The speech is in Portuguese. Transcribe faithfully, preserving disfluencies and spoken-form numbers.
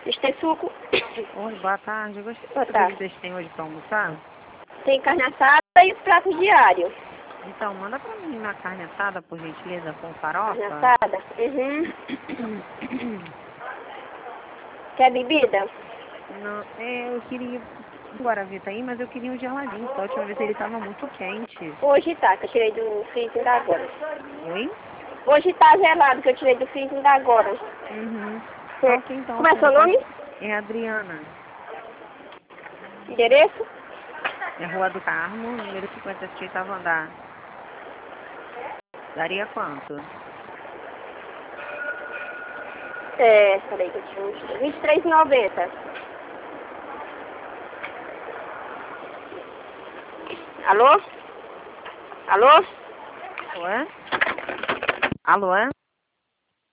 Vocês têm suco? Oi, boa tarde. Eu gostaria Boa de saber o tarde. que vocês têm hoje para almoçar. Tem carne assada e os pratos diários. Então, manda para mim uma carne assada, por gentileza, com farofa. Carne assada? Uhum. Quer bebida? Não, é, eu queria o Guaravita, mas eu queria um geladinho. Da última vez ele estava muito quente. Hoje tá, que eu tirei do freezer da agora. Oi? Hoje tá gelado, que eu tirei do freezer da agora. Uhum. Cê... Ok, então. Como é seu nome? É Adriana. Endereço? É Rua do Carmo, número cinquenta e seis, oitavo andar. Daria quanto? É, peraí que eu tinha vinte e três reais e noventa centavos. Alô? Alô? Alô? Alô?